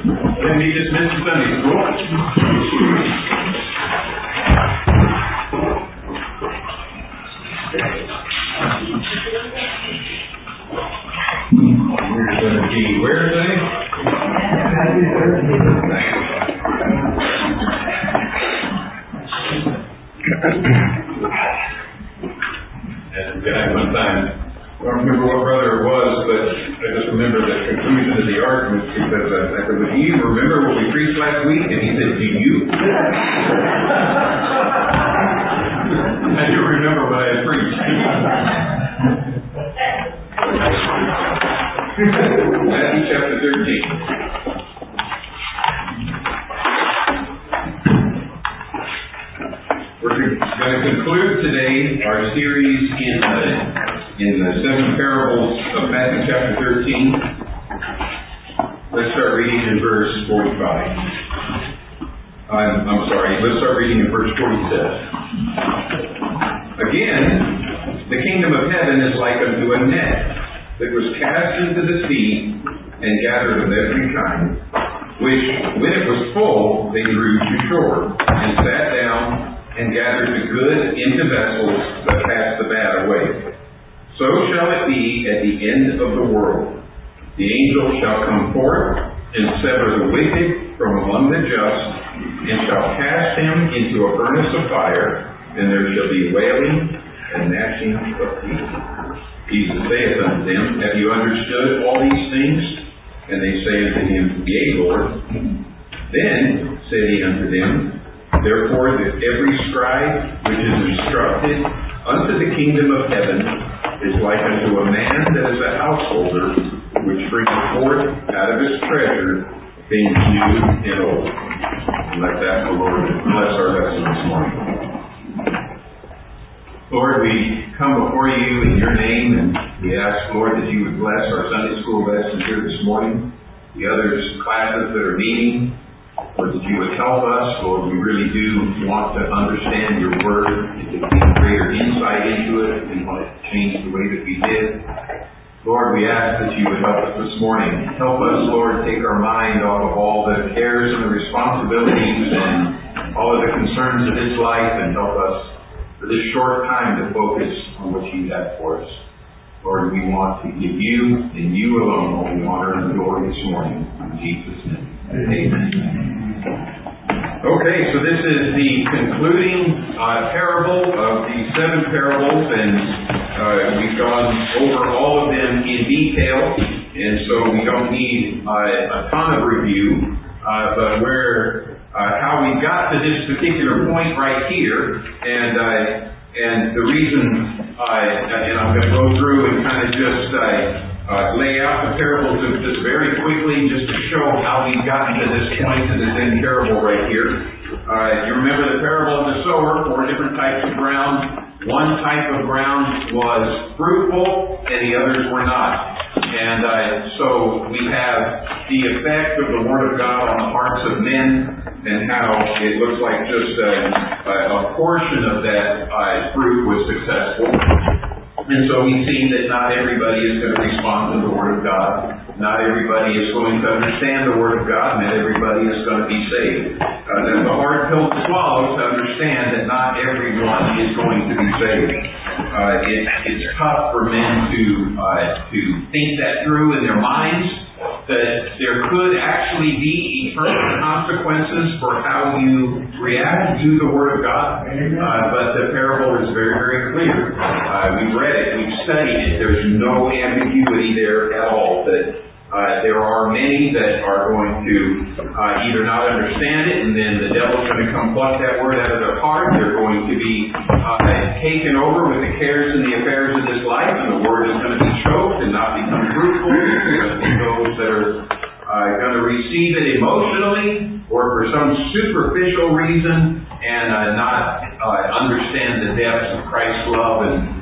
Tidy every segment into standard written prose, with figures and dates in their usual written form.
Then be dismissed to Sunday school. We're going to be where today? And we got one time. I don't remember what brother it was, but I just remember the conclusion of the argument because I said, "Do you remember what we preached last week?" And he said, "Do you?" I do remember what I had preached. Matthew chapter 13. We're going to conclude today our series in the 7 parables of Matthew chapter 13. Let's start reading in verse 45. I'm sorry, let's start reading in verse 47. Again, the kingdom of heaven is like unto a net that was cast into the sea and gathered of every kind, which, when it was full, they drew to shore, and sat down, and gathered the good into vessels, but cast the bad away. So shall it be at the end of the world. The angel shall come forth, and sever the wicked from among the just, and shall cast him into a furnace of fire, and there shall be wailing and gnashing of teeth. Jesus saith unto them, Have you understood all these things? And they say unto him, Yea, Lord. Then said he unto them, Therefore that every scribe which is instructed unto the kingdom of heaven is like unto a man that is a householder, which bringeth forth out of his treasure things new and old. And let that the Lord bless our lesson this morning. Lord, we come before you in your name, and we ask, Lord, that you would bless our Sunday school lesson here this morning, the other classes that are meeting. Lord, that you would help us. Lord, we really do want to understand your word, to get greater insight into it. We want to change the way that we live. Lord, we ask that you would help us this morning. Help us, Lord, take our mind off of all the cares and the responsibilities and all of the concerns of this life, and help us for this short time to focus on what you have for us. Lord, we want to give you and you alone all the honor and glory this morning. In Jesus' name. Amen. Okay, so this is the concluding parable of the 7 parables, and we've gone over all of them in detail, and so we don't need a ton of review, but how we got to this particular point right here, and the reason, and I'm going to go through and kind of just lay out the parables just very quickly, just to show how we've gotten to this point in this end parable right here. You remember the parable of the sower, 4 different types of ground. One type of ground was fruitful, and the others were not. And so we have the effect of the Word of God on the hearts of men, and how it looks like just a portion of that fruit was successful. And so we see that not everybody is going to respond to the Word of God. Not everybody is going to understand the Word of God, and not everybody is going to be saved. That's a hard pill to swallow, to understand that not everyone is going to be saved. It's tough for men to think that through in their minds, that there could actually be eternal consequences for how you react to the Word of God. But the parable is very, very clear. We've read it. We've studied it. There's no ambiguity there at all. That there are many that are going to either not understand it, and then the devil's going to come pluck that word out of their heart. They're going to be taken over with the cares and the affairs of this life, and the word is going to be choked and not become fruitful. There's going to be those that are going to receive it emotionally or for some superficial reason, and not understand the depths of Christ's love,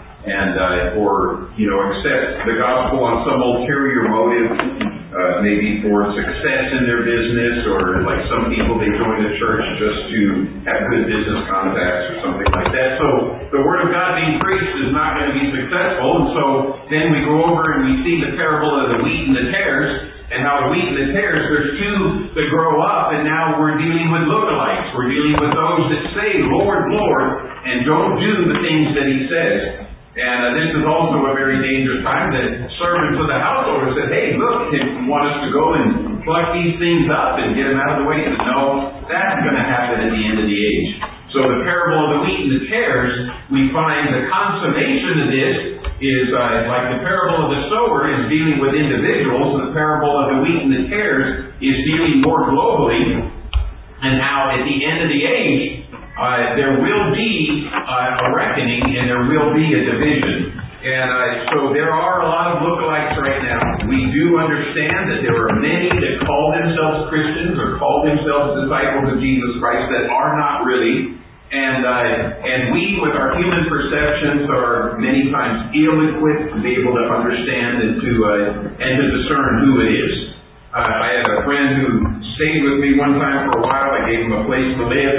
or accept the gospel on some ulterior motive, maybe for success in their business, or like some people, they join the church just to have good business contacts or something like that. So the Word of God being preached is not going to be successful, and so then we go over and we see the parable of the wheat and the tares, and how the wheat and the tares, there's two that grow up, and now we're dealing with lookalikes. We're dealing with those that say, Lord, Lord, and don't do the things that He says. And this is also a very dangerous time. The servants of the householder said, hey, look, you want us to go and pluck these things up and get them out of the way? He said, no, that's going to happen at the end of the age. So the parable of the wheat and the tares, we find the consummation of this is like the parable of the sower is dealing with individuals. The parable of the wheat and the tares is dealing more globally. And how at the end of the age, there will be a reckoning and there will be a division. And so there are a lot of lookalikes right now. We do understand that there are many that call themselves Christians or call themselves disciples of Jesus Christ that are not really. And we, with our human perceptions, are many times ill-equipped to be able to understand and to discern who it is. I had a friend who stayed with me one time for a while. I gave him a place to live,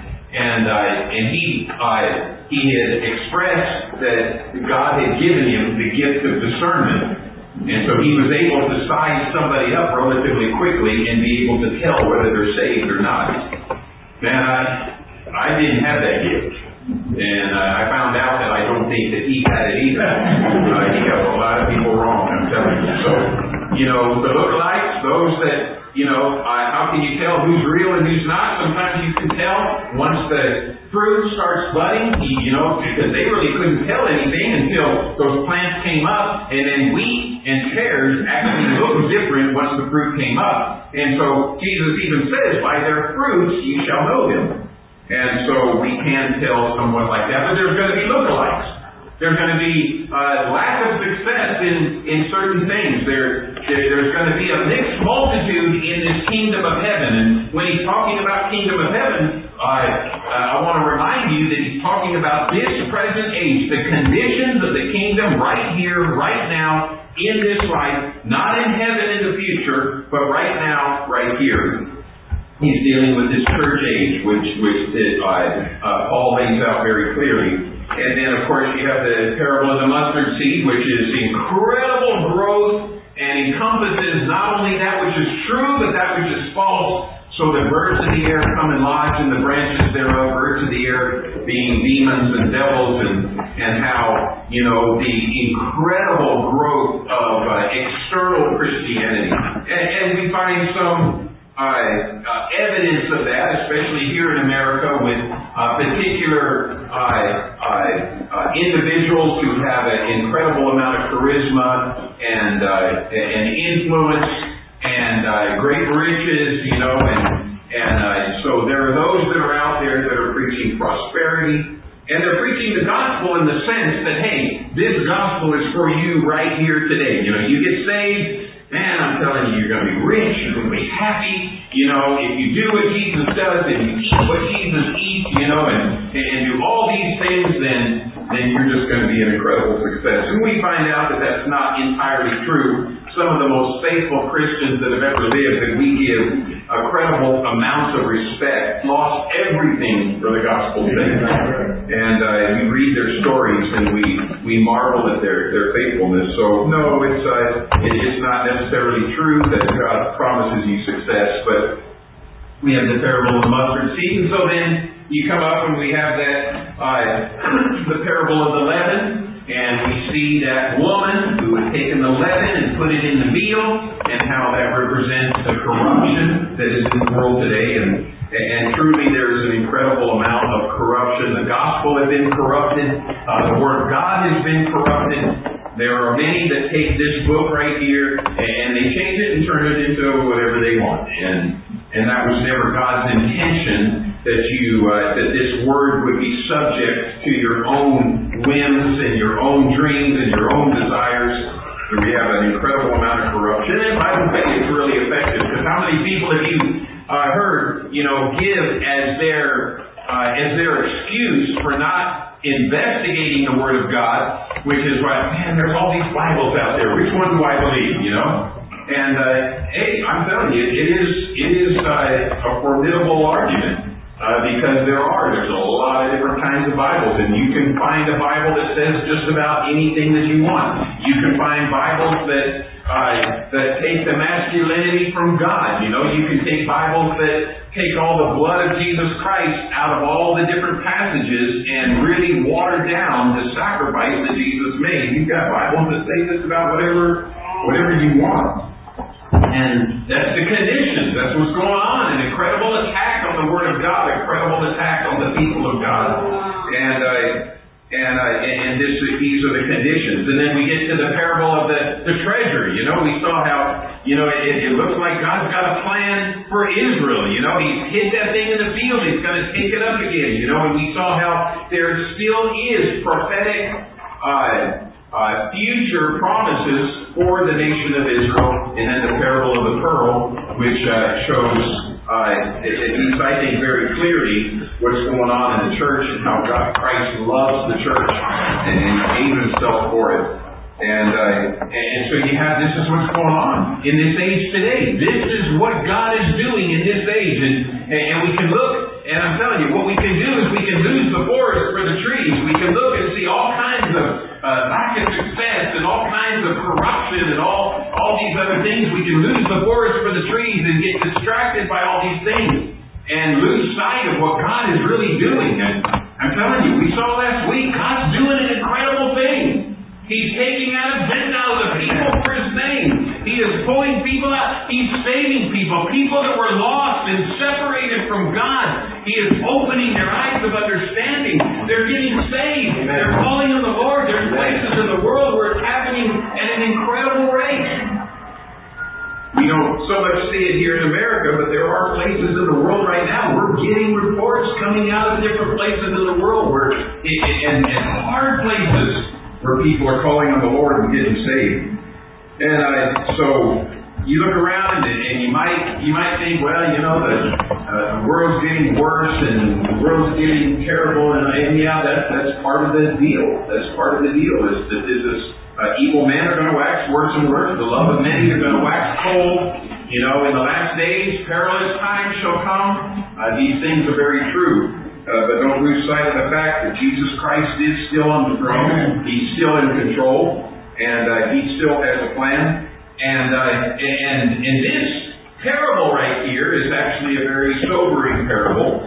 and he had expressed that God had given him the gift of discernment. And so he was able to size somebody up relatively quickly and be able to tell whether they're saved or not. Man, I didn't have that gift. And I found out that I don't think that he had it either. He got a lot of people wrong, I'm telling you. So, the lookalikes, those that, how can you tell who's real and who's not? Sometimes you can tell once the fruit starts budding, because they really couldn't tell anything until those plants came up, and then wheat and tares actually look different once the fruit came up. And so Jesus even says, by their fruits you shall know them. And so we can tell somewhat like that, but there's going to be lookalikes. There's going to be lack of success in certain things. There's going to be a mixed multitude in this kingdom of heaven. And when he's talking about kingdom of heaven, I want to remind you that he's talking about this present age, the conditions of the kingdom right here, right now, in this life, not in heaven in the future, but right now, right here. He's dealing with this church age, which Paul lays out very clearly. And then, of course, you have the parable of the mustard seed, which is incredible growth and encompasses not only that which is true, but that which is false. So the birds of the air come and lodge in the branches thereof, birds of the air being demons and devils, and how, the incredible growth of external Christianity. And we find some evidence of that, especially here in America, with particular individuals who have an incredible amount of charisma and influence and great riches, and so there are those that are out there that are preaching prosperity, and they're preaching the gospel in the sense that, hey, this gospel is for you right here today. You get saved. Man, I'm telling you, you're going to be rich, you're going to be happy, if you do what Jesus does, and you eat what Jesus eats, and do all these things, then you're just going to be an incredible success. And we find out that that's not entirely true. Some of the most faithful Christians that have ever lived, that we give incredible amounts of respect, lost everything for the gospel's sake. And we read their stories and we marvel at their faithfulness. So no, it's not necessarily true that God promises you success, but we have the parable of the mustard seed. And so then you come up and we have that the parable of the leaven. And we see that woman who had taken the leaven and put it in the meal, and how that represents the corruption that is in the world today. And truly there is an incredible amount of corruption. The gospel has been corrupted. The Word of God has been corrupted. There are many that take this book right here and they change it and turn it into whatever they want. And that was never God's intention, that this Word would be subject to your own whims and your own dreams and your own desires. We have an incredible amount of corruption, and by the way, it's really effective. Because how many people have you heard, give as their excuse for not investigating the Word of God, which is, man, there's all these Bibles out there. Which one do I believe? And hey, I'm telling you, it is a formidable argument. Because there's a lot of different kinds of Bibles, and you can find a Bible that says just about anything that you want. You can find Bibles that take the masculinity from God. You can take Bibles that take all the blood of Jesus Christ out of all the different passages and really water down the sacrifice that Jesus made. You've got Bibles that say just about whatever you want. And that's the conditions. That's what's going on. An incredible attack on the Word of God, an incredible attack on the people of God. And these are the conditions. And then we get to the parable of the treasure. We saw how, it looks like God's got a plan for Israel. He's hid that thing in the field. He's going to take it up again. And we saw how there still is prophetic future promises for the nation of Israel, and then the parable of the pearl, which shows, at least I think very clearly, what's going on in the church and how Christ loves the church and gave Himself for it. And so this is what's going on in this age today. This is what God is doing in this age. And we can look, and I'm telling you, what we can do is we can lose the forest for the trees. We can look and see all kinds of lack of success and all kinds of corruption and all these other things. We can lose the forest for the trees and get distracted by all these things and lose sight of what God is really doing. And I'm telling you, we saw last week, God's doing an incredible thing. He's taking out of Gentiles the people for His name. He is pulling people out. He's saving people that were lost and separated from God. He is opening their eyes of understanding. They're getting saved. Amen. They're calling on the Lord. There's places in the world where it's happening at an incredible rate. We don't so much see it here in America, but there are places in the world right now. We're getting reports coming out of different places in the world where, and hard places, where people are calling on the Lord and getting saved. And so you look around and you might think, well, the world's getting worse and the world's getting terrible, and yeah, that's part of the deal. That's part of the deal. Is that this evil men are going to wax worse and worse. The love of many are going to wax cold. In the last days, perilous times shall come. These things are very true. But don't lose sight of the fact that Jesus Christ is still on the throne. He's still in control, and He still has a plan. And this parable right here is actually a very sobering parable.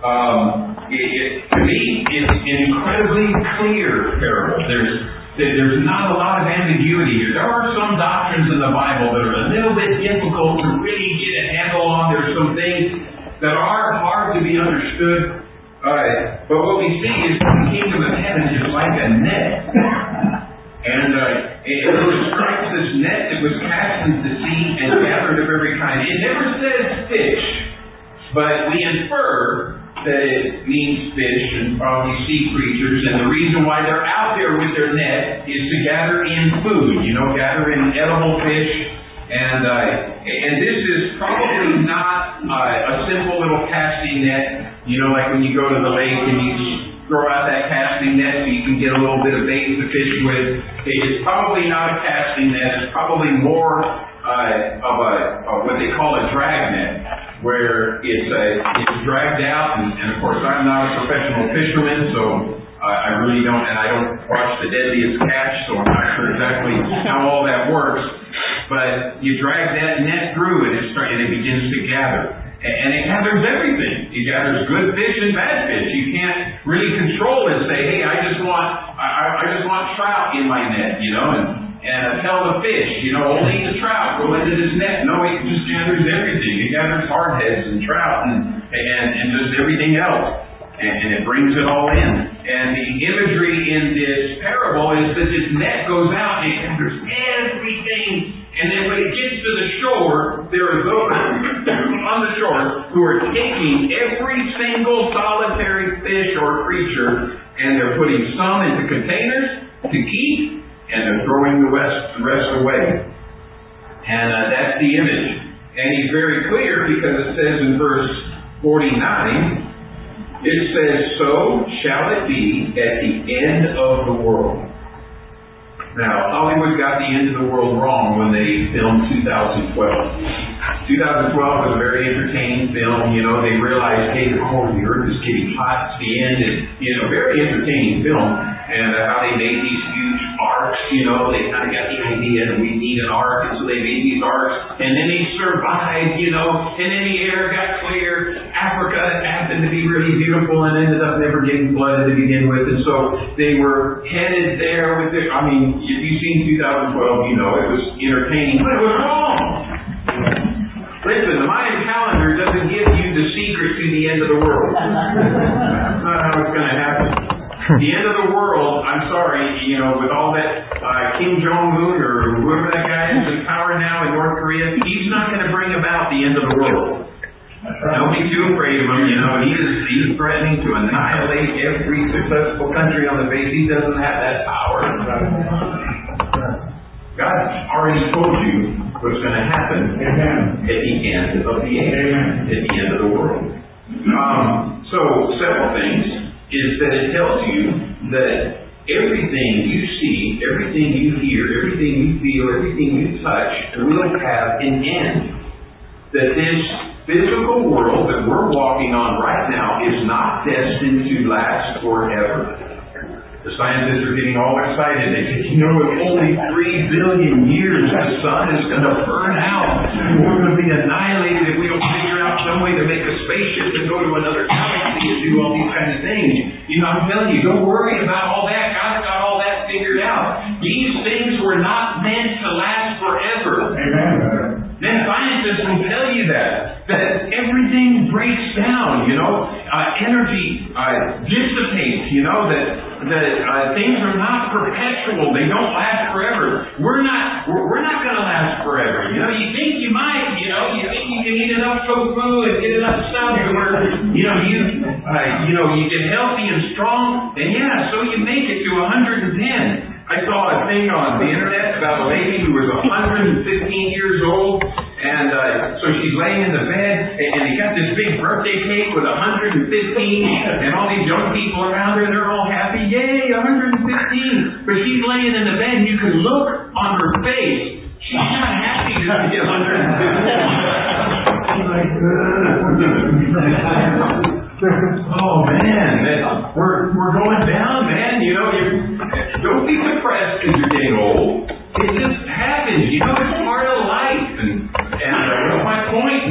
To me, it's an incredibly clear parable. There's not a lot of ambiguity here. There are some doctrines in the Bible that are a little bit difficult to really get a handle on. There's some things that are hard to be understood. But what we see is the kingdom of heaven is like a net. And it describes this net that was cast into the sea and gathered of every kind. It never says fish, but we infer that it means fish and probably sea creatures. And the reason why they're out there with their net is to gather in food, gather in edible fish. And this is probably not a simple little casting net. Like when you go to the lake and you throw out that casting net so you can get a little bit of bait to fish with. It's probably not a casting net. It's probably more of what they call a drag net, where it's dragged out. And of course, I'm not a professional fisherman, so I really don't, and I don't watch The Deadliest Catch, so I'm not sure exactly how all that works. But you drag that net through and it begins to gather. And it gathers everything. It gathers good fish and bad fish. You can't really control it and say, hey, I just want trout in my net, and tell the fish, only the trout go into this net. No, it just gathers everything. It gathers hardheads and trout and just everything else. And it brings it all in. And the imagery in this parable is that this net goes out and it gathers everything. And then when it gets to the shore, there are those on the shore who are taking every single solitary fish or creature, and they're putting some into containers to keep, and they're throwing the rest away. And that's the image. And he's very clear because it says in verse 49, it says, so shall it be at the end of the world. Now, Hollywood got the end of the world wrong when they filmed 2012. 2012 2012 was a very entertaining film. You know, they realized, hey, the core of the earth is getting hot. It's the end. And, you know, very entertaining film. And how they made these huge arcs, you know, they kind of got the idea that we need an ark, and so they made these arcs, and then they survived, you know, and then the air got clear. Africa happened to be really beautiful and ended up never getting flooded to begin with, and so they were headed there with it. I mean, if you've seen 2012, you know, it was entertaining, but it was wrong. Listen, the Mayan calendar doesn't give you the secret to the end of the world. That's not how it's going to happen. The end of the world, I'm sorry, you know, with all that Kim Jong-un or whoever that guy is in power now in North Korea, he's not going to bring about the end of the world. Don't be too afraid of him, you know. He's threatening to annihilate every successful country on the face. He doesn't have that power. God already told you what's going to happen at the end of the age, at the end of the world. So, several things is that it tells you that everything you see, everything you hear, everything you feel, everything you touch will have an end. That this physical world that we're walking on right now is not destined to last forever. The scientists are getting all excited. They say, you know, in only 3 billion years the sun is going to burn out. We're going to be annihilated if we don't figure out some way to make a spaceship and go to another galaxy and do all these kinds of things. You know, I'm telling you, don't worry about all that. God's got all that figured out. These things were not meant to last forever. Amen. Then scientists will tell you that everything breaks down, you know, energy dissipates, you know, that things are not perpetual, they don't last forever. We're not going to last forever. You know, you think you might, you know, you think you can eat enough tofu and get enough stuff where, you know, you get healthy and strong, and yeah, so you make it to 110. I saw a thing on the internet about a lady who was 115 years old, and so she's laying in the bed, and they got this big birthday cake with 115, and all these young people around her, they're all happy, yay, 115. But she's laying in the bed, and you can look on her face. She's not happy to be 115. Oh man, we're going down, man. You know, don't be depressed because you're getting old. It just happens. You know, it's part of life. And what's my point?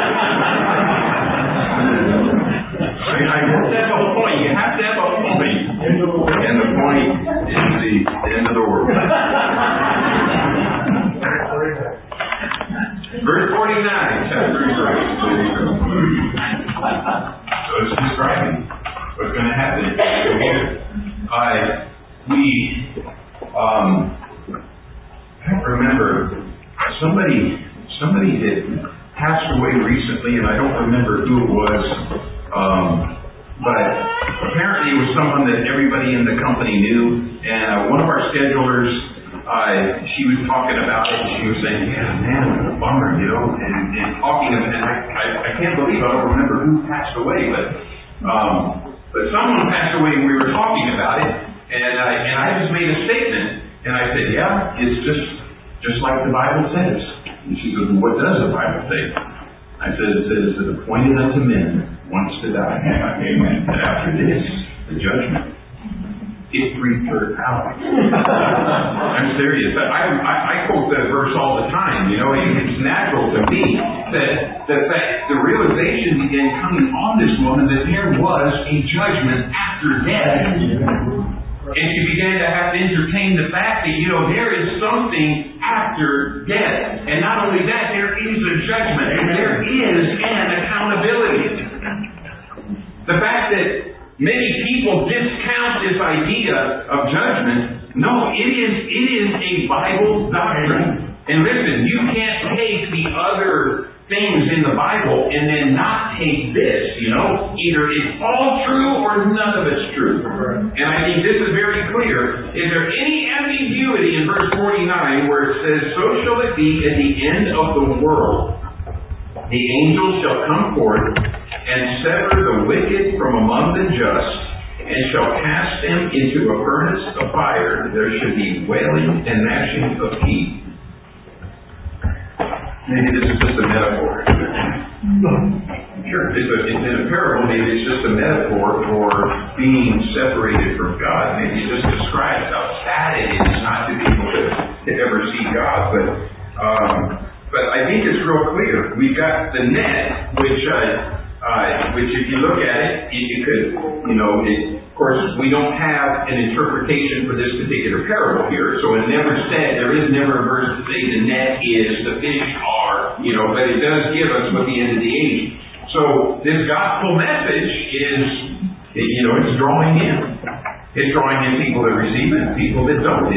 I guess that's the whole point. You have to have a point, and the point is the end of the world. Verse 49, chapter 3. So it's describing what's going to happen here. I don't remember, somebody that passed away recently, and I don't remember who it was, but apparently it was someone that everybody in the company knew, and one of our schedulers, she was talking about it, and she was saying, yeah, man, what a bummer, you know, and talking, and I can't believe I don't remember who passed away, but someone passed away and we were talking about it, and I just made a statement, and I said, yeah, it's just like the Bible says. And she goes, what does the Bible say? I said, it says, it is appointed unto men once to die. Amen. And after this, the judgment. It's 3/3 out. I'm serious. I quote that verse all the time. You know, it's natural to me that the realization began coming on this woman that there was a judgment after death. And she began to have to entertain the fact that, you know, there is something after death. And not only that, there is a judgment. And there is an accountability. The fact that many people discount this idea of judgment. No, it is a Bible doctrine. And listen, you can't take the other things in the Bible and then not take this, you know. Either it's all true or none of it's true. And I think this is very clear. Is there any ambiguity in verse 49 where it says, so shall it be at the end of the world? The angels shall come forth and sever the wicked from among the just, and shall cast them into a furnace of fire. There should be wailing and gnashing of teeth. maybe this is just a metaphor. Sure, it's in a parable, maybe it's just a metaphor for being separated from God. Maybe it just describes how sad it is not to be able to ever see God. But I think it's real clear. We've got the net, which if you look at it, it could, of course, we don't have an interpretation for this particular parable here, so there is never a verse to say the net is, the fish are, but it does give us what the end of the age. So this gospel message is, it's drawing in. It's drawing in people that receive it, people that don't.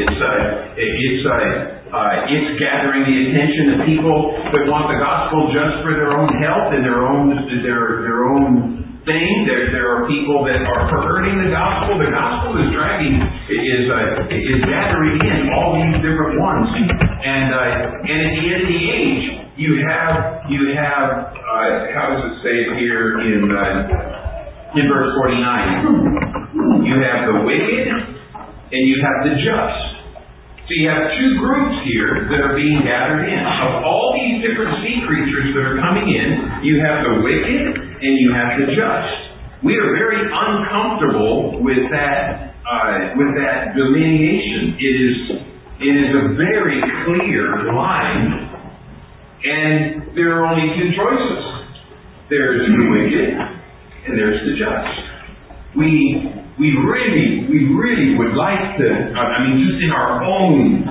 It's gathering the attention of people that want the gospel just for their own health and their own thing. There are people that are perverting the gospel. The gospel is gathering in all these different ones. And at the end of the age, you have how does it say it here in verse 49? You have the wicked and you have the just. So you have two groups here that are being gathered in. Of all these different sea creatures that are coming in, you have the wicked and you have the just. We are very uncomfortable with that delineation. It is a very clear line, and there are only two choices. There's the wicked and there's the just. We really would like to, just in our own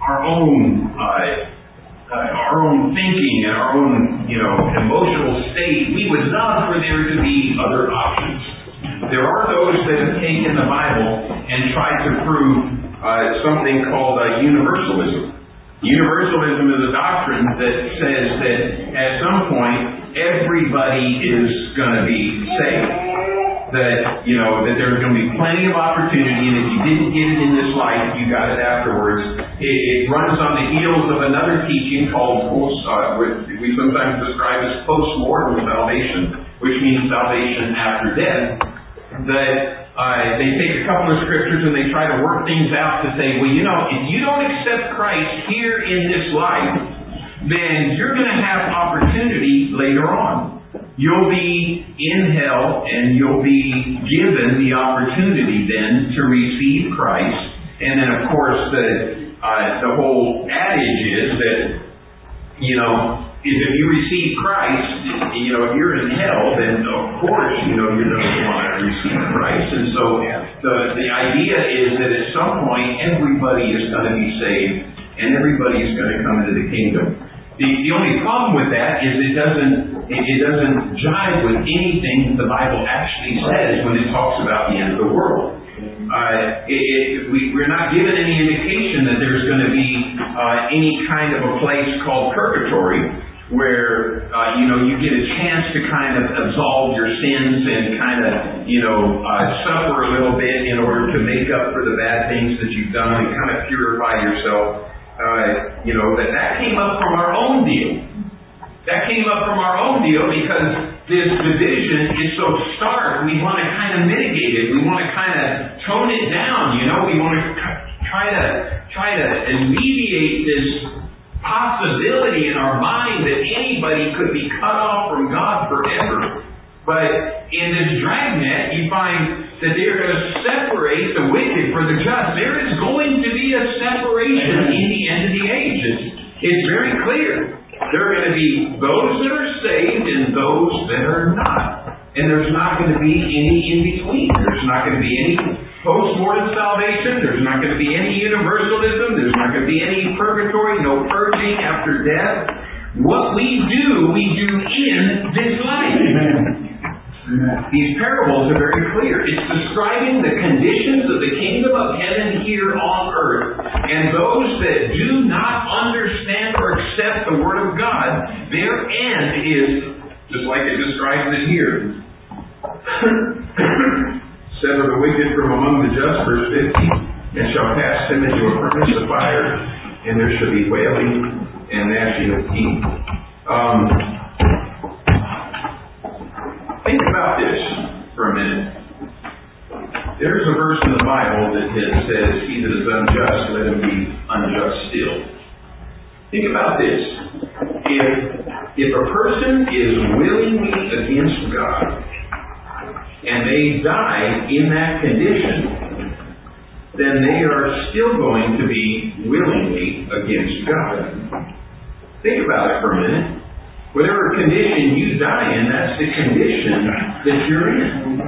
thinking and our own, emotional state, we would love for there to be other options. There are those that have taken the Bible and tried to prove something called universalism. Universalism is a doctrine that says that at some point everybody is going to be saved. That there's going to be plenty of opportunity, and if you didn't get it in this life, you got it afterwards. It runs on the heels of another teaching called, we sometimes describe as post-mortem salvation, which means salvation after death. That they take a couple of scriptures and they try to work things out to say, well, if you don't accept Christ here in this life, then you're going to have opportunity later on. You'll be in hell, and you'll be given the opportunity then to receive Christ. And then, of course, the whole adage is that, if you receive Christ, if you're in hell, then of course, you're going to want to receive Christ. And so the idea is that at some point, everybody is going to be saved, and everybody is going to come into the kingdom. The only problem with that is it doesn't jive with anything the Bible actually says when it talks about the end of the world. We're not given any indication that there's going to be any kind of a place called purgatory where you get a chance to kind of absolve your sins and kind of suffer a little bit in order to make up for the bad things that you've done and kind of purify yourself. That came up from our own deal. That came up from our own deal because this division is so stark. We want to kind of mitigate it. We want to kind of tone it down. We want to try to alleviate this possibility in our mind that anybody could be cut off from God forever. But in this dragnet, you find that they are going to separate the wicked from the just. There is going to be a separation in the end of the age. It's very clear. There are going to be those that are saved and those that are not. And there's not going to be any in between. There's not going to be any post-mortem salvation. There's not going to be any universalism. There's not going to be any purgatory, no purging after death. What we do in this life. These parables are very clear. It's describing the conditions of the kingdom of heaven here on earth. And those that do not understand or accept the Word of God, their end is, just like it describes it here. Sever the wicked from among the just, verse 50, and shall cast them into a furnace of fire, and there shall be wailing and gnashing of teeth. Think about this for a minute. There's a verse in the Bible that says, he that is unjust, let him be unjust still. Think about this. if a person is willingly against God, and they die in that condition, then they are still going to be willingly against God. Think about it for a minute. Whatever condition you die in, that's the condition that you're in.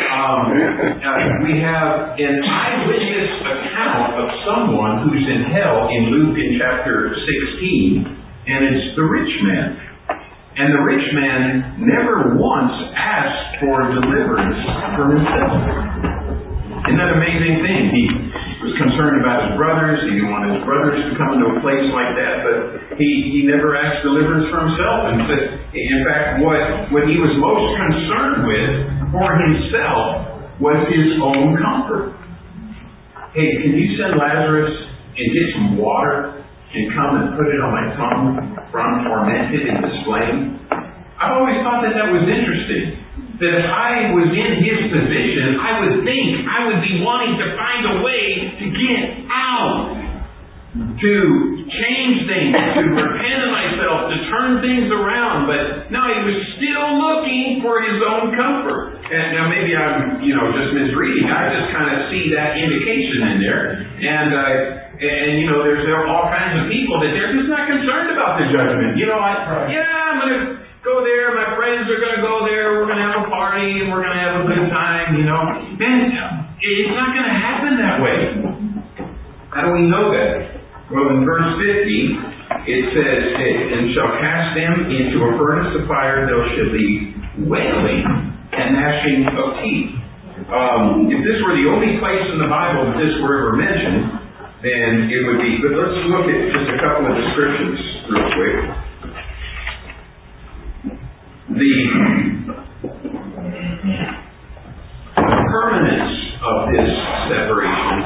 We have an eyewitness account of someone who's in hell in Luke in chapter 16, and it's the rich man. And the rich man never once asked for deliverance for himself. Isn't that an amazing thing? He was concerned about his brothers. He didn't want his brothers to come into a place like that, but he never asked deliverance for himself. And in fact, what he was most concerned with for himself was his own comfort. Hey, can you send Lazarus and get some water and come and put it on my tongue, for I'm tormented in this flame? I've always thought that was interesting. That if I was in his position, I would think I would be wanting to find a way to get out, to change things, to repent of myself, to turn things around. But no, he was still looking for his own comfort. And now maybe I'm, just misreading. I just kind of see that indication in there. And there's all kinds of people that they're just not concerned about the judgment. I'm going to go there, my friends are going to go there, we're going to have a party, and we're going to have a good time, Man, it's not going to happen that way. How do we know that? Well, in verse 50, it says, and shall cast them into a furnace of fire, there shall be wailing and gnashing of teeth. If this were the only place in the Bible that this were ever mentioned, then it would be, but let's look at just a couple of descriptions real quick. The permanence of this separation,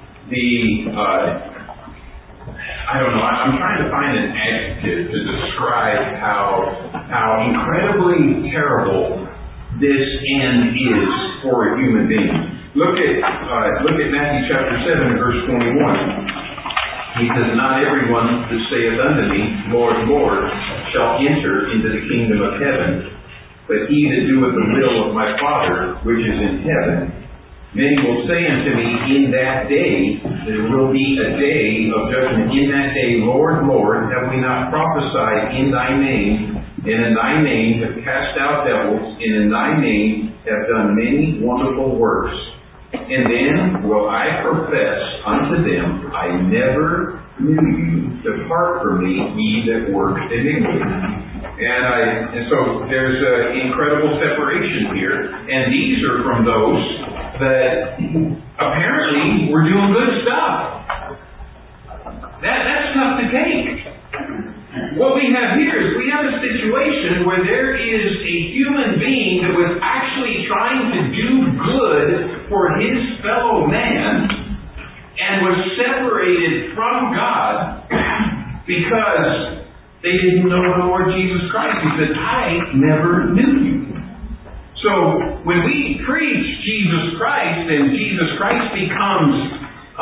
I'm trying to find an adjective to describe how incredibly terrible this end is for a human being. Look at Matthew chapter 7, verse 21. He says, not everyone that saith unto me, Lord, Lord, shall enter into the kingdom of heaven, but he that doeth the will of my Father which is in heaven. Many will say unto me in that day, there will be a day of judgment. In that day, Lord, Lord, have we not prophesied in thy name, and in thy name have cast out devils, and in thy name have done many wonderful works? And then will I profess unto them, I never knew you. Depart from me, ye that work iniquity. And so there's an incredible separation here. And these are from those that apparently were doing good stuff. That's tough to take. What we have here is we have a situation where there is a human being that was actually trying to do good for his fellow man and was separated from God because they didn't know the Lord Jesus Christ. He said, I never knew you. So when we preach Jesus Christ and Jesus Christ becomes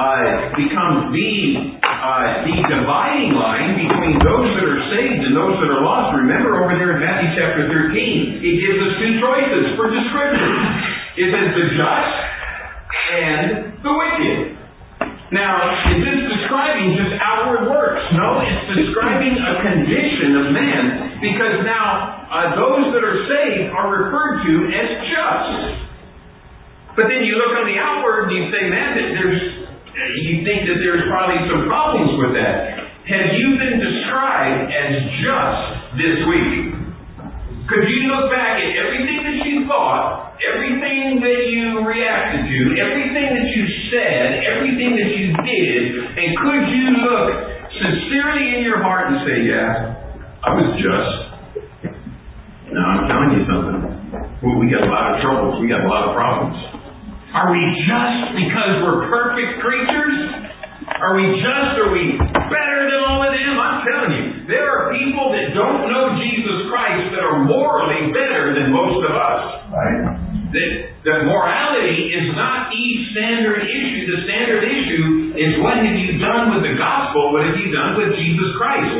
the dividing line between those that are saved and those that are lost. Remember over there in Matthew chapter 13, it gives us two choices for description. It says the just and the wicked. Now, is this describing just outward works? No, it's describing a condition of man, because now those that are saved are referred to as just. But then you look on the outward and you say, man, you think that there's probably some problems with that. Have you been described as just this week? Could you look back at everything that you thought, everything that you reacted to, everything that you said, everything that you did, and could you look sincerely in your heart and say, yeah, I was just? No, I'm telling you something. Well, we got a lot of troubles. We got a lot of problems. Are we just because we're perfect creatures? Are we better than all of them? I'm telling you, there are people that don't know Jesus Christ that are morally better than most of us. Right. That morality is not the standard issue. The standard issue is what have you done with the gospel? What have you done with Jesus Christ?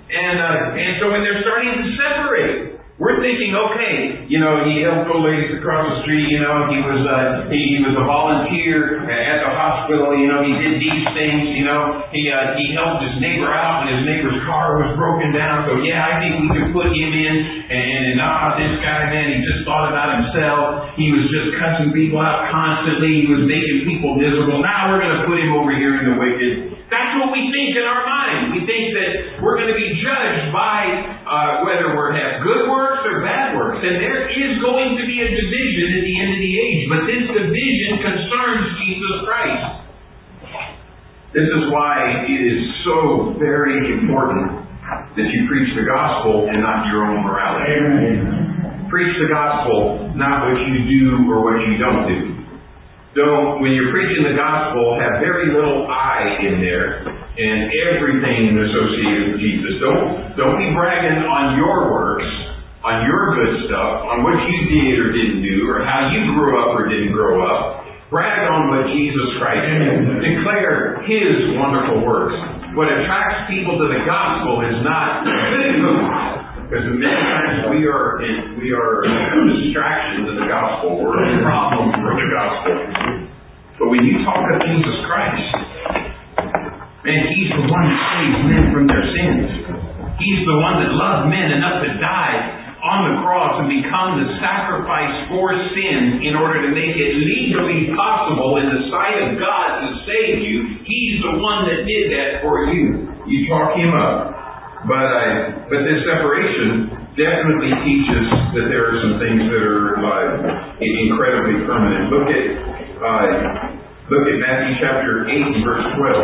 And so when they're starting to separate, we're thinking, okay, he helped old ladies across the street, he was a volunteer at the hospital, he did these things, he helped his neighbor out when his neighbor's car was broken down, so yeah, I think we could put him in, and this guy, man, he just thought about himself, he was just cussing people out constantly, he was making people miserable, now we're going to put him over here in the wicked. That's what we think in our mind. We think that we're going to be judged by whether we have good works or bad works. And there is going to be a division at the end of the age. But this division concerns Jesus Christ. This is why it is so very important that you preach the gospel and not your own morality. Amen. Preach the gospel, not what you do or what you don't do. When you're preaching the gospel, have very little I in there and everything associated with Jesus. Don't be bragging on your works, on your good stuff, on what you did or didn't do, or how you grew up or didn't grow up. Brag on what Jesus Christ did. Declare His wonderful works. What attracts people to the gospel is not because many times we are a distraction to the gospel. We're a problem for the gospel. But when you talk of Jesus Christ, man, He's the one that saves men from their sins. He's the one that loved men enough to die on the cross and become the sacrifice for sin in order to make it legally possible in the sight of God to save you. He's the one that did that for you. You talk Him up. But this separation definitely teaches that there are some things that are incredibly permanent. Look at Matthew chapter 8 and verse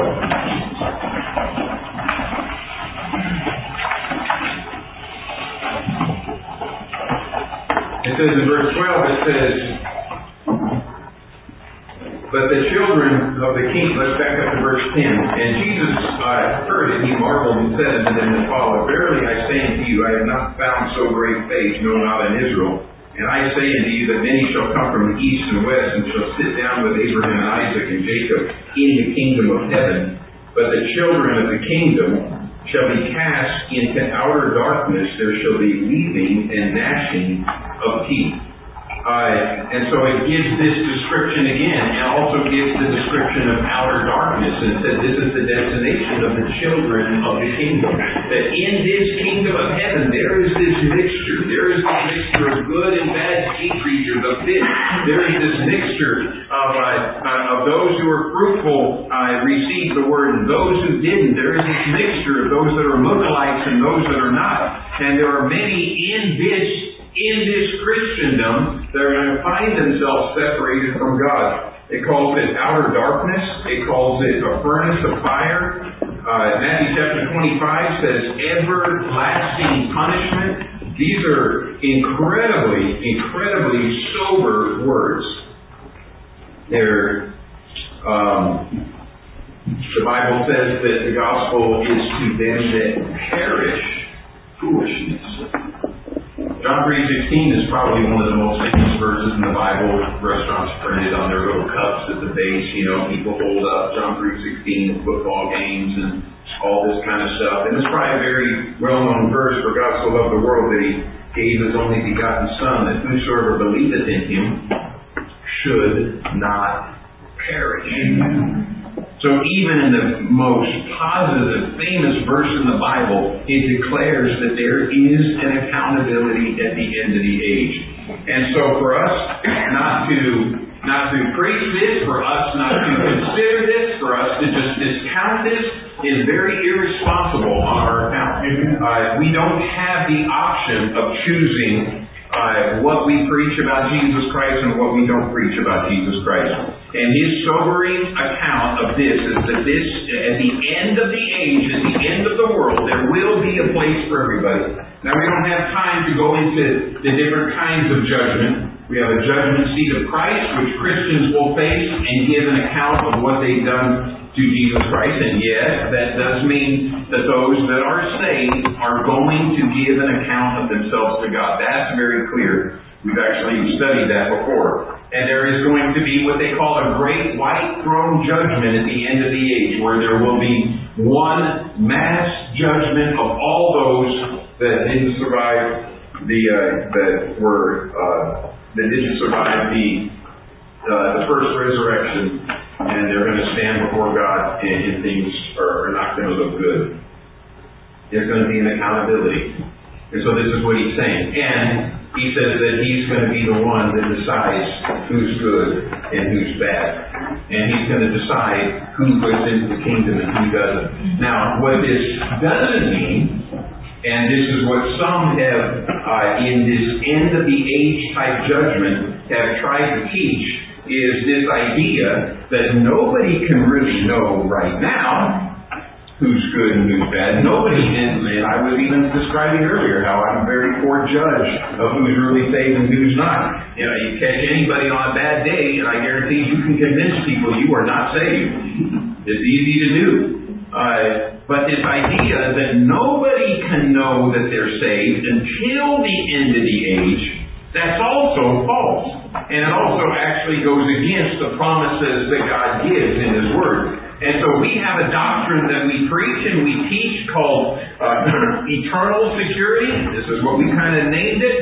12. It says in verse 12, it says, but the children of the king, let's back up to verse 10. And Jesus heard it, He marveled and said unto them that followed, verily I say unto you, I have not found so great faith, no, not in Israel. And I say unto you that many shall come from the east and west, and shall sit down with Abraham and Isaac and Jacob in the kingdom of heaven. But the children of the kingdom shall be cast into outer darkness. There shall be weeping and gnashing of teeth. And so it gives this description again, and also gives the description of outer darkness, and says this is the destination of the children of the kingdom. That in this kingdom of heaven there is this mixture. There is this mixture of good and bad sea creatures, of fish. There is this mixture of those who are fruitful receive the word, and those who didn't. There is this mixture of those that are lookalikes and those that are not. And there are many in this Christendom that are going to find themselves separated from God. It calls it outer darkness. It calls it a furnace of fire. Matthew chapter 25 says everlasting punishment. These are incredibly, incredibly sober words. The Bible says that the gospel is to them that perish foolishness. John 3:16 is probably one of the most famous verses in the Bible. Restaurants printed on their little cups at the base. People hold up John 3:16 at football games and all this kind of stuff. And it's probably a very well-known verse. For God so loved the world that He gave His only begotten Son, that whosoever believeth in Him should not perish. So even in the most positive, famous verse in the Bible, it declares that there is an accountability at the end of the age. And so for us not to preach this, for us not to consider this, for us to just discount this, is very irresponsible on our account. We don't have the option of choosing what we preach about Jesus Christ and what we don't preach about Jesus Christ. And His sobering account of this is that this, at the end of the age, at the end of the world, there will be a place for everybody. Now, we don't have time to go into the different kinds of judgment. We have a judgment seat of Christ, which Christians will face and give an account of what they've done to Jesus Christ. And yes, that does mean that those that are saved are going to give an account of themselves to God. That's very clear. We've actually studied that before. And there is going to be what they call a great white throne judgment at the end of the age, where there will be one mass judgment of all those that didn't survive the first resurrection, and they're going to stand before God, and things are not going to look good. There's going to be an accountability. And so this is what he's saying. And he says that he's going to be the one that decides who's good and who's bad. And he's going to decide who goes into the kingdom and who doesn't. Now, what this doesn't mean, and this is what some have, in this end of the age type judgment, have tried to teach, is this idea that nobody can really know right now who's good and who's bad. Nobody can, and I was even describing earlier how I'm a very poor judge of who's really saved and who's not. You know, you catch anybody on a bad day, and I guarantee you can convince people you are not saved. It's easy to do. But this idea that nobody can know that they're saved until the end of the age, that's also false. And it also actually goes against the promises that God gives in His Word. And so we have a doctrine that we preach and we teach called eternal security. This is what we kind of named it.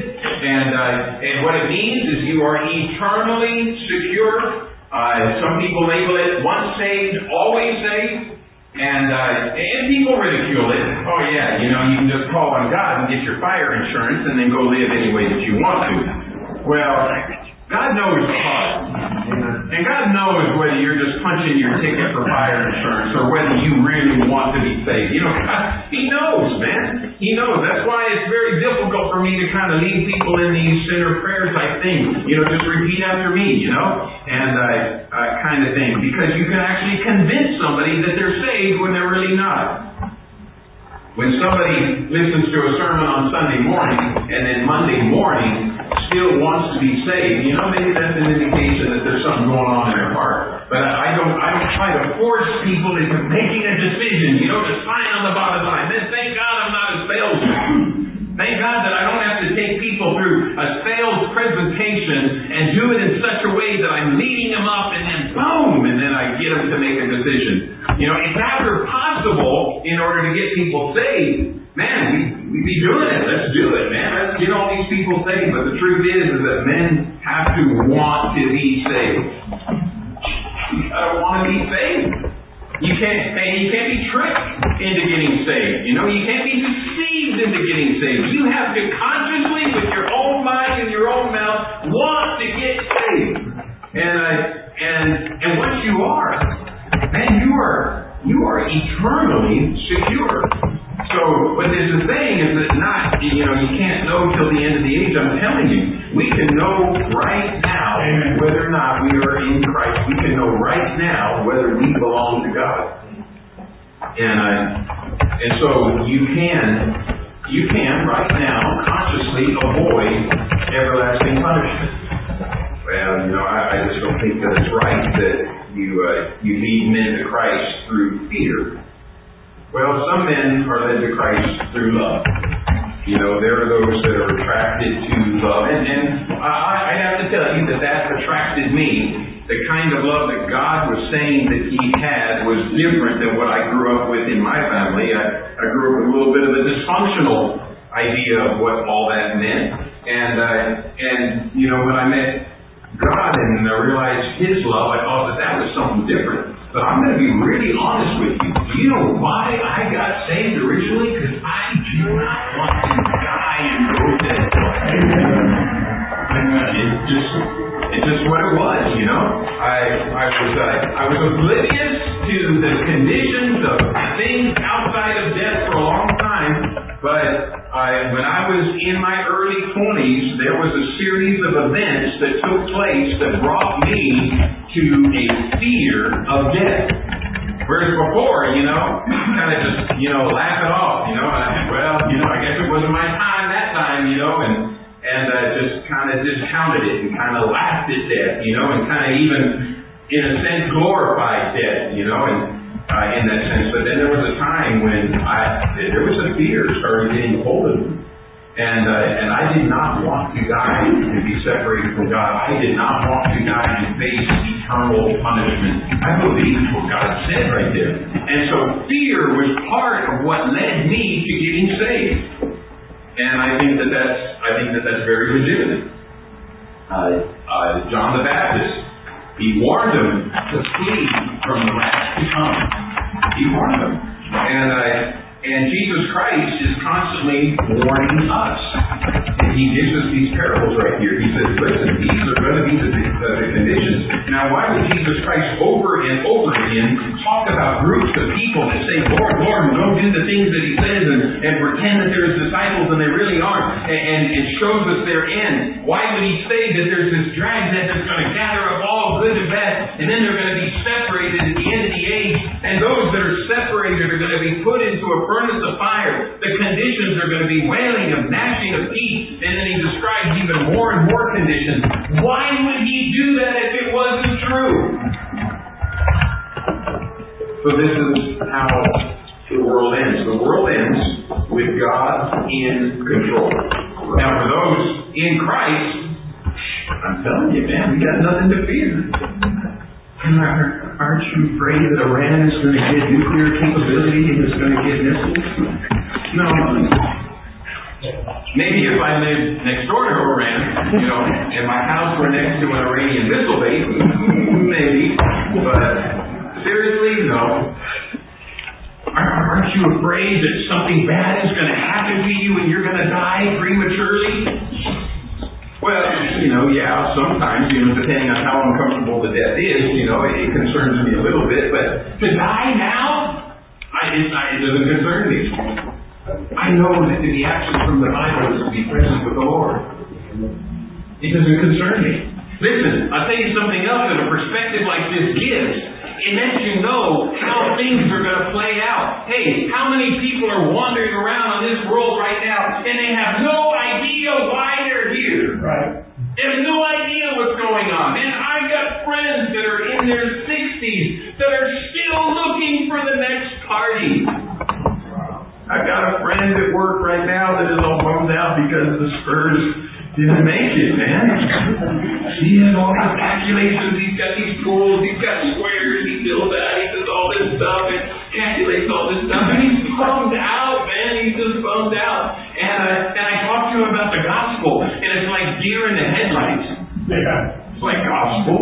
And what it means is you are eternally secure. Some people label it once saved, always saved. And people ridicule it. Oh yeah, you can just call on God and get your fire insurance and then go live any way that you want to. Well, God knows the heart. And God knows whether you're just punching your ticket for fire insurance or whether you really want to be saved. God, He knows, man. He knows. That's why it's very difficult for me to kind of lead people in these sinner prayer type things. Just repeat after me, and kind of thing. Because you can actually convince somebody that they're saved when they're really not. When somebody listens to a sermon on Sunday morning and then Monday morning still wants to be saved, maybe that's an indication that there's something going on in their heart. But I don't try to force people into making a decision, to sign on the bottom line. Then thank God I'm not a salesman. Thank God that I don't have to take people through a sales presentation and do it in such a way that I'm leading them up and then boom, and then I get them to make a decision. If that were possible in order to get people saved, man, we'd be doing it. Let's do it, man. Let's get all these people saved. But the truth is that men have to want to be saved. You gotta want to be saved. You can't be tricked into getting saved. You can't be deceived into getting saved. You have to consciously, with your own mind and your own mouth, want to get saved. And once you are, man, you are eternally secure. So, but there's a thing is that you can't know till the end of the age. I'm telling you, we can know right now whether or not we are in Christ. We can know right now whether we belong to God. And so you can right now consciously avoid everlasting punishment. Well, I just don't think that it's right that you lead men to Christ through fear. Well, some men are led to Christ through love. There are those that are attracted to love. And I have to tell you that attracted me. The kind of love that God was saying that He had was different than what I grew up with in my family. I grew up with a little bit of a dysfunctional idea of what all that meant. And when I met God and I realized His love, I thought that was something different. But I'm going to be really honest with you. Do you know why I got saved originally? Because I do not want to die and go to hell. It's just what it was, I was oblivious to the conditions of things outside of death for a long time. But when I was in my early 20s, there was a series of events that took place that brought me to a fear of death. Whereas before, kind of just, laugh it off, I guess it wasn't my time that time, and just kind of discounted it and kind of laughed at death, and kind of even, in a sense, glorified death, and in that sense. But then there was a time when there was a fear started getting hold of me. And I did not want to die. to be separated from God. I did not want to die and face eternal punishment. I believed what God said right there. And so fear was part of what led me to getting saved. And I think that that's very legitimate. John the Baptist, he warned them to flee from the wrath to come. He warned them. And Jesus Christ is constantly warning us. And He gives us these parables right here. He says, listen, these are going to be the conditions. Now, why would Jesus Christ over and over again talk about groups of people that say, Lord, Lord, and don't do the things that He says and pretend that they're His disciples and they really aren't, and it shows us their end? Why would He say that there's this dragnet that's going to gather up all good and bad, and then they're going to be separated at the end of the age, and those that are separated are going to be put into a furnace of fire? The conditions are going to be wailing of gnashing of teeth, and then He describes even more and more conditions. Why would He do that if it wasn't true? So this is how the world ends. The world ends with God in control. Now for those in Christ, I'm telling you, man, we got nothing to fear. Aren't you afraid that Iran is going to get nuclear capability and is going to get missiles? No. Maybe if I lived next door to Iran, and my house were next to an Iranian missile base, maybe. But seriously, no. Aren't you afraid that something bad is going to happen to you and you're going to die prematurely? Well, yeah, sometimes, depending on how uncomfortable the death is, it concerns me a little bit. But to die now, it doesn't concern me. I know that to be absent from the Bible is to be present with the Lord. It doesn't concern me. Listen, I'll tell you something else that a perspective like this gives. It lets you know how things are going to play out. Hey, how many people are wandering around on this world right now and they have no idea why they're here? Right. They have no idea what's going on. And I've got friends that are in their 60s that are still looking for the next party. I've got a friend at work right now that is all bummed out because the Spurs didn't make it, man. He has all these calculations, he's got these tools, he's got squares, he builds that, he does all this stuff, and calculates all this stuff, and he's bummed out, man. He's just bummed out. And I talked to him about the gospel, and it's like deer in the headlights. Yeah. It's like gospel.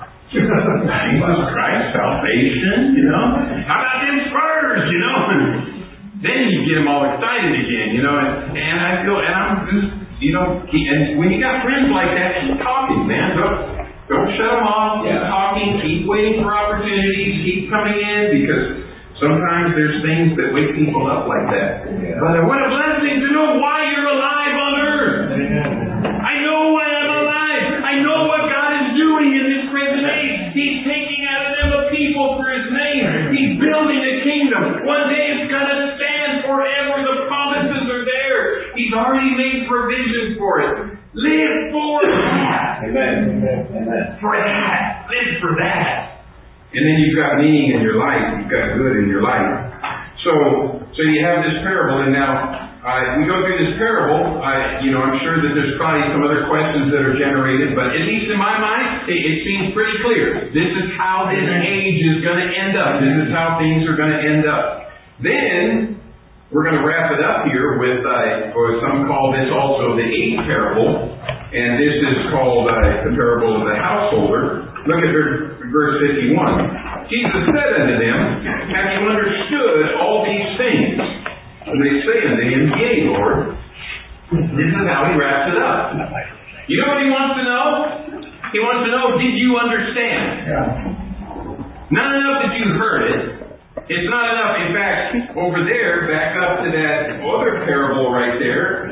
Jesus Christ, salvation, How about them Spurs, Then you get them all excited again, and I feel, and I'm just, and when you got friends like that, keep talking, man. Don't shut them off. Keep talking. Keep waiting for opportunities. Keep coming in, because sometimes there's things that wake people up like that. Yeah. But what a blessing to know why you're alive on earth. I know why I'm alive. I know what God is doing in this present age. He's taking out of them a people for His name. He's building a kingdom. One day it's going to stand forever. The promises are there. He's already made provision for it. Live for that. Amen. For that. Live for that. And then you've got meaning in your life. You've got good in your life. So you have this parable, and now we go through this parable. I'm sure that there's probably some other questions that are generated, but at least in my mind, it seems pretty clear. This is how this age is going to end up. This is how things are going to end up. Then we're going to wrap it up here with, or some call this also the eighth parable, and this is called the parable of the householder. Look at verse 51. Jesus said unto them, have you understood all these things? And they say unto Him, yea, Lord. This is how He wraps it up. You know what He wants to know? He wants to know, did you understand? Yeah. Not enough that you heard it. It's not enough. In fact, over there, back up to that other parable right there,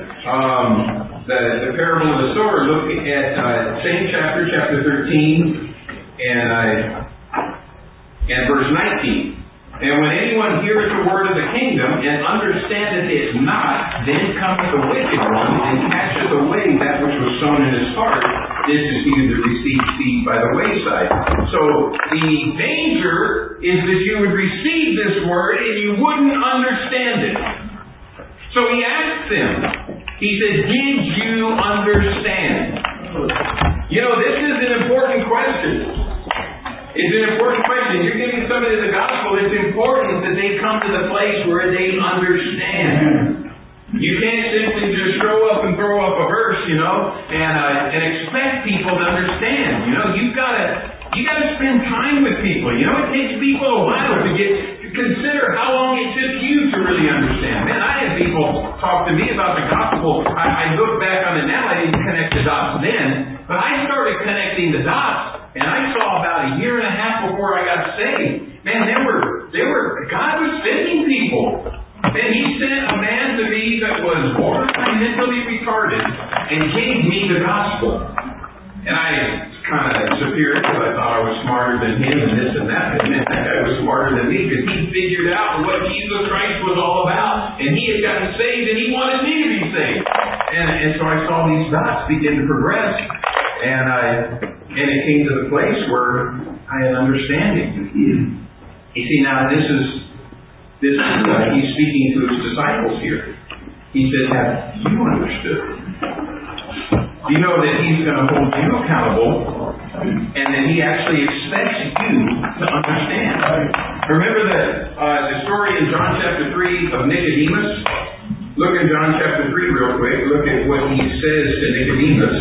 the parable of the sower, look at same chapter 13, and verse 19. And when anyone heareth the word of the kingdom and understandeth it not, then cometh the wicked one and catcheth away that which was sown in his heart. This is he that received seed by the wayside. So the danger is that you would receive this word and you wouldn't understand it. So He asked them, He said, did you understand? It's an important question. You're giving somebody the gospel. It's important that they come to the place where they understand. You can't simply just throw up a verse, and expect people to understand. You've got to spend time with people. It takes people a while to consider how long it took you to really understand. Man, I had people talk to me about the gospel. I look back on it now. I didn't connect the dots then, but I started connecting the dots, and I saw about a year and a half before I got saved. Man, God was sending people. And He sent a man to me that was borderline mentally retarded and gave me the gospel. And I kind of disappeared because I thought I was smarter than him and this and that. And that guy was smarter than me because he figured out what Jesus Christ was all about. And he had gotten saved and he wanted me to be saved. And so I saw these dots begin to progress. And it came to the place where I had understanding. You see, now this is he's speaking to his disciples here. He said, have you understood? You know that he's going to hold you accountable, and that he actually expects you to understand. Remember the story in John chapter 3 of Nicodemus? Look in John chapter 3 real quick. Look at what he says to Nicodemus.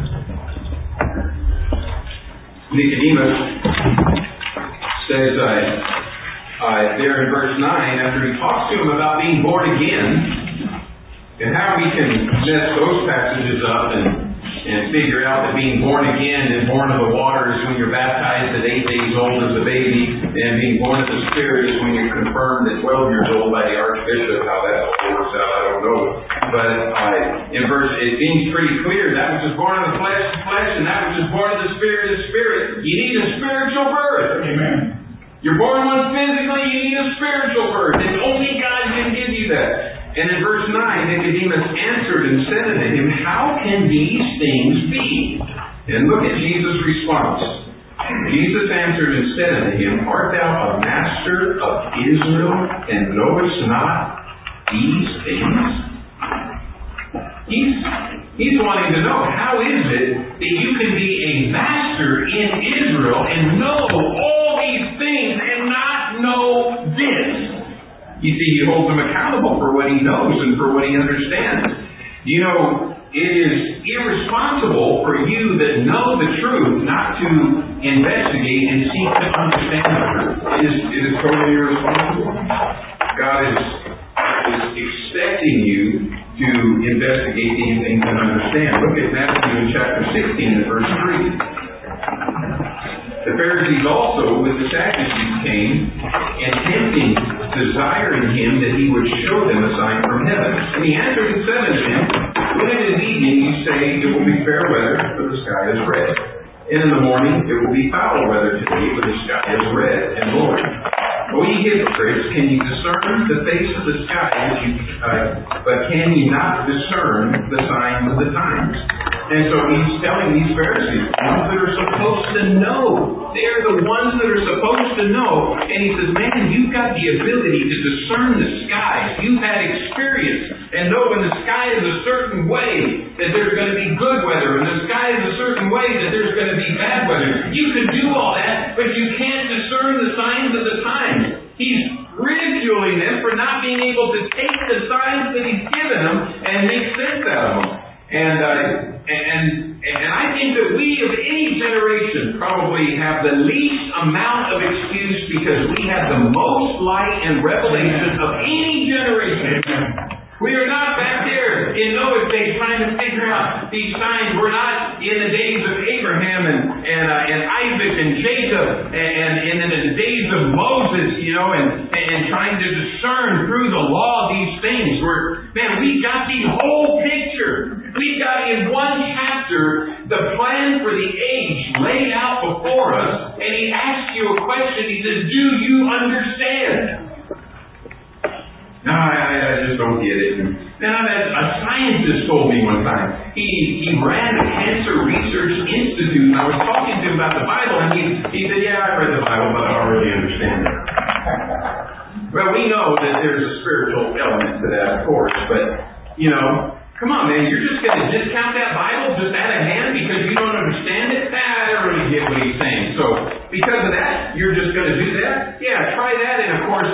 Nicodemus says, there in verse 9, after he talks to him about being born again, and how we can mess those passages up and figure out that being born again and born of the water is when you're baptized at 8 days old as a baby, and being born of the Spirit is when you're confirmed at 12 years old by the Archbishop. How that all works out, I don't know. But in verse, it seems pretty clear, that which is born of the flesh is flesh, and that which is born of the Spirit is spirit. You need a spiritual birth. Amen. You're born once physically, you need a spiritual birth. And only God can give you that. And in verse 9, Nicodemus answered and said unto him, how can these things be? And look at Jesus' response. Jesus answered and said unto him, art thou a master of Israel, and knowest not these things? He's wanting to know, how is it that you can be a master in Israel and know all these things and not know this? You see, he holds him accountable for what he knows and for what he understands. It is irresponsible for you that know the truth not to investigate and seek to understand the truth. It is totally irresponsible. God is expecting you to investigate these things and understand. Look at Matthew in chapter 16 and verse 3. The Pharisees also with the Sadducees came, and tempting, desiring him that he would show them a sign from heaven. And he answered and said unto them, when it is evening, you say, it will be fair weather, for the sky is red. And in the morning, it will be foul weather today, for the sky is red and lowering. O ye hypocrites, can ye discern the face of the sky, but can ye not discern the signs of the times? And so he's telling these Pharisees, the ones that are supposed to know. They're the ones that are supposed to know. And he says, man, you've got the ability to discern the skies. You've had experience and know when the sky is a certain way that there's going to be good weather, and the sky is a certain way that there's going to be bad weather. You can do all that, but you can't discern the signs of the times. He's ridiculing them for not being able to take the signs that he's given them and make sense out of them. And I think that we of any generation probably have the least amount of excuse because we have the most light and revelation of any generation. We are not back there in Noah's day trying to figure out these signs. We're not in the days of Abraham and Isaac and Jacob and in the days of Moses, and trying to discern through the law these things. We got the whole picture. We got in one chapter the plan for the age laid out before us, and he asks you a question. He says, do you understand? No, I just don't get it. A scientist told me one time. He ran a cancer research institute, and I was talking to him about the Bible, and he said, yeah, I've read the Bible, but I don't really understand it. Well, we know that there's a spiritual element to that, of course, but, come on, man, you're just going to discount that Bible just out of hand because you don't understand it? I don't really get what he's saying. So, because of that,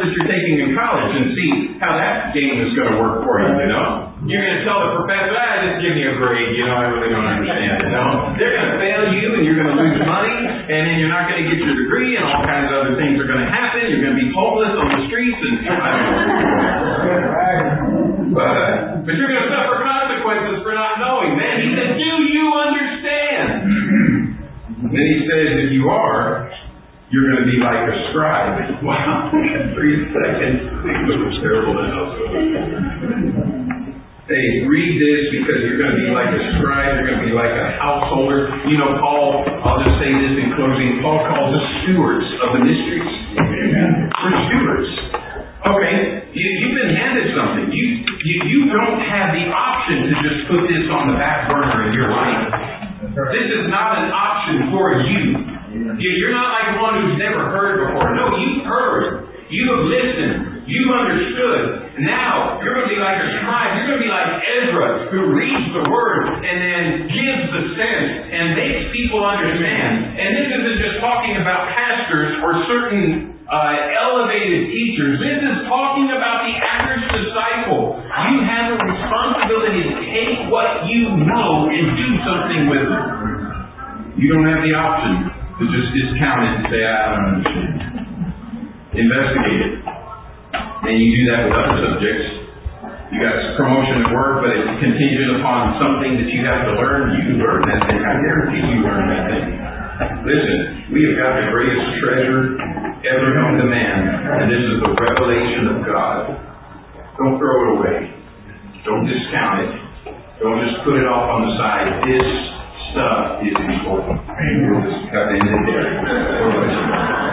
course that you're taking in college and see how that game is going to work for you, you know? You're going to tell the professor, just give me a grade, you know, I really don't understand it. No, they're going to fail you and you're going to lose money and then you're not going to get your degree and all kinds of other things are going to happen. You're going to be homeless on the streets and I don't know. But you're going to suffer consequences for not knowing. Man, he said, do you understand? Then he says, if you are, you're going to be like a scribe. Wow, 3 seconds. It was terrible to know. Hey, read this because you're going to be like a scribe. You're going to be like a householder. You know, Paul, I'll just say this in closing, Paul calls us stewards of the mysteries. We're stewards. Okay, you've been handed something. You don't have the option to just put this on the back burner in your life. This is not an option for you. You're not like one who's never heard before. No, you've heard. You have listened. You've understood. Now, you're going to be like a scribe. You're going to be like Ezra, who reads the Word and then gives the sense and makes people understand. And this isn't just talking about pastors or certain elevated teachers. This is talking about the average disciple. You have a responsibility to take what you know and do something with it. You don't have the option to just discount it and say, I don't understand. Investigate it. And you do that with other subjects. You got promotion at work, but it's contingent upon something that you have to learn. You learn that thing. I guarantee you learn that thing. Listen, we have got the greatest treasure ever known to man, and this is the revelation of God. Don't throw it away. Don't discount it. Don't just put it off on the side. This stuff is important. We'll just have to end it there.